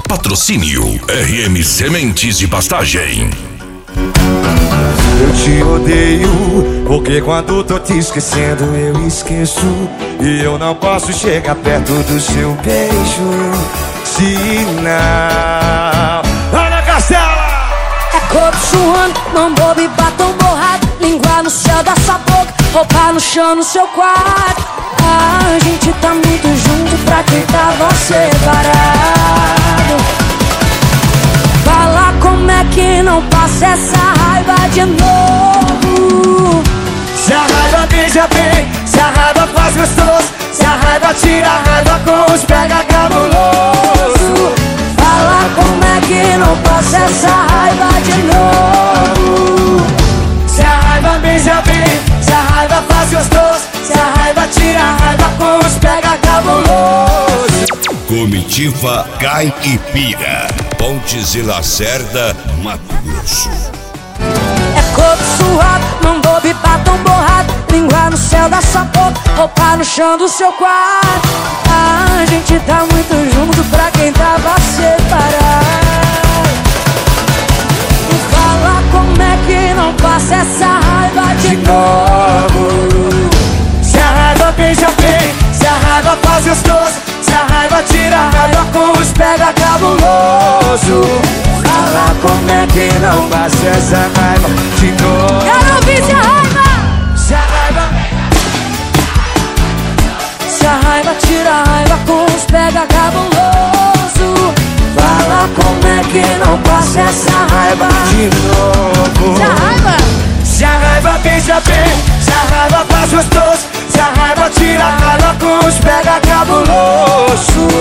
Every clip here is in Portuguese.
Patrocínio RM Sementes de Pastagem. Eu te odeio, porque quando tô te esquecendo eu esqueço. E eu não posso chegar perto do seu beijo, se não... Ana Castela! É corpo suando, mão boba e batom borrado, língua no céu da sua boca, roupa no chão no seu quarto. A gente tá muito junto pra quem tava separado. Fala como é que não passa essa raiva de novo. Se a raiva beija bem, se a raiva faz gostoso, se a raiva tira a raiva com os pega cabuloso. Fala como é que não passa essa raiva de novo. Se a raiva beija bem, se a raiva faz gostoso, se a raiva tira a raiva com os pega cabuloso. Comitiva Caipira, Pontes e Lacerda, Mato Grosso. É corpo suado, mão boba e batom borrado, língua no céu da sua boca, roupa no chão do seu quarto. A gente tá muito junto pra quem tava separado. E fala como é que não passa essa raiva de novo. Se a raiva beija bem, se a raiva faz gostoso, se a raiva tira a raiva com os pega cabuloso. Fala como é que não passa essa raiva de novo. Quero ouvir se a raiva. Se a raiva... Se a raiva tira a raiva com os pega cabuloso. Fala como é que não passa essa raiva de novo. Se a raiva. Se a raiva beija bem, se a raiva faz gostoso, se a raiva tira a raiva com os pega cabuloso.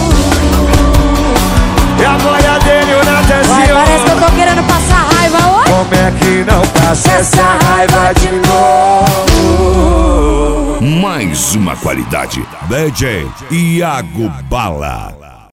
E a boia dele, o Natanzinho. Parece que eu tô querendo passar raiva hoje. Como é que não passa essa raiva de novo? Mais uma qualidade. DJ Iago Bala.